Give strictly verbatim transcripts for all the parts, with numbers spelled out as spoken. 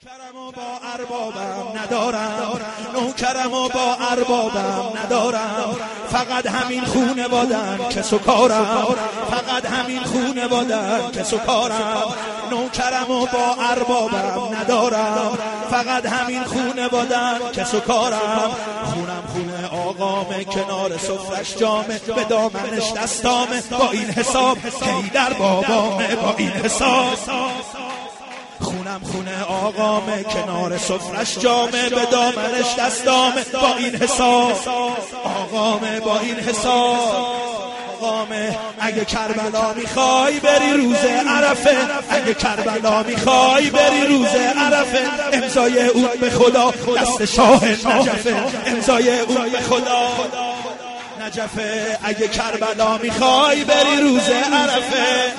نوکرم و با اربابم ندارم، نوکرم و با اربابم ندارم، فقط همین خونه بادن که سکارم، فقط همین خونه بادن که سکارم. نوکرم و با اربابم ندارم، فقط همین خونه بادن که سکارم. خونم خونه آقامه، کنار سفرش جامه، به دامنش دستامه، با این حساب کی در بابامه، با این حساب. خونم خونه آقامه، کنار سفرش جامه، به دامنش دستامه، با این حساب. آقامه با این حساب. آقامه اگه کربلا میخوای بری روز عرفه، اگه کربلا میخوای بری روز عرفه، امضای اون به خدا دست شاه نجفه، امضای اون به خدا نجفه. اگه کربلا میخوای بری روز عرفه،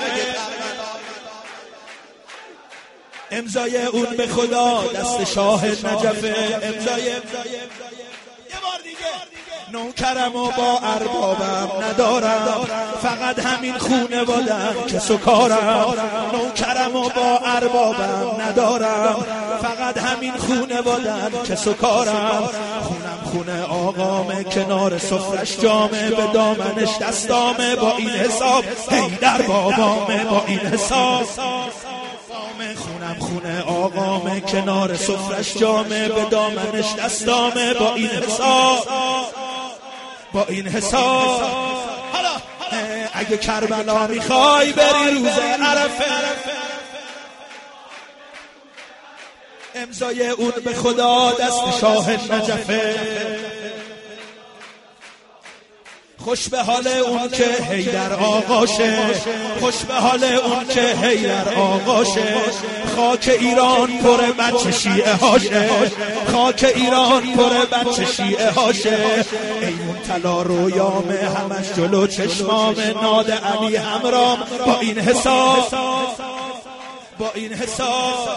امضای اون به خدا دست شاه نجفه، امضای یه بار دیگه. نوکرم و با اربابم ندارم، فقط همین خونه بادن که سکارم. نوکرم و با اربابم ندارم، فقط همین خونه بادن که سکارم. خونم خونه آقامه، کنار سفرش جامه، به دامنش دستامه، با این حساب هی در بابامه، با این حساب. خونم خونه آقامه، کنار سفرش جامه، به دامنش دستامه، با این حساب، با این حساب. حالا اگه کربلا میخوای بری روز عرفه، امضای اون به خدا دست شاه نجفه. خوش به حال اون که حیدر آقاشه، خوش به حال اون که حیدر آقاشه. خاک ایران پر بچه شیعه هاشه، خاک ایران پر بچه شیعه هاشه. ایمون طلا رویامه، همش جلو چشمامه، ناد علی همرام، با این حساب، با این حساب.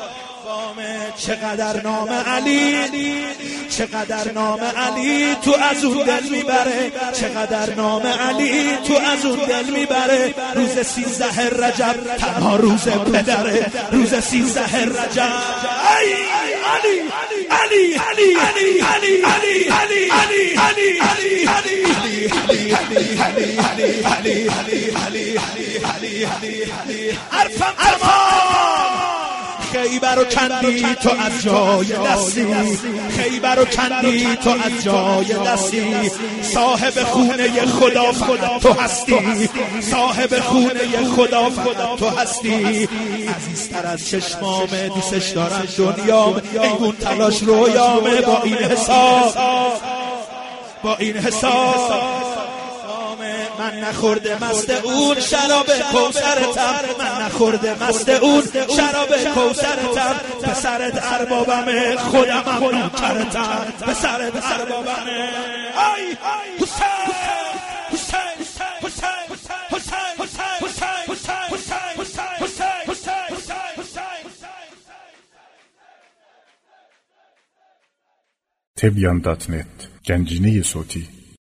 چقدر نام علی، چقدر نام علی تو از اون دل میبره، چقدر نام علی تو از اون دل میبره. روز سیزده رجب تنها روز پدره، روز سیزده رجب. ای علی علی علی علی علی علی علی علی علی علی علی علی علی علی علی علی علی علی حرفم تمام. خیبر و کندی تو از جای دستی، خیبر و کندی تو از جای دستی. صاحب خونه خدا فقط تو هستی، صاحب خونه خدا فقط تو هستی. عزیزتر از چشمامه، دوستش دارم دنیام، ایمون تلاش رویامه، با این حساب، با این حساب. من نخورده مست اون شراب کوثرتم، من نخورده مست اون شراب کوثرتم. پسرت اربابمه، خودمم نوکرتم، پسرت اربابمه. ای حسین حسین حسین حسین حسین حسین حسین. تبیان دات نت، گنجینه صوتی.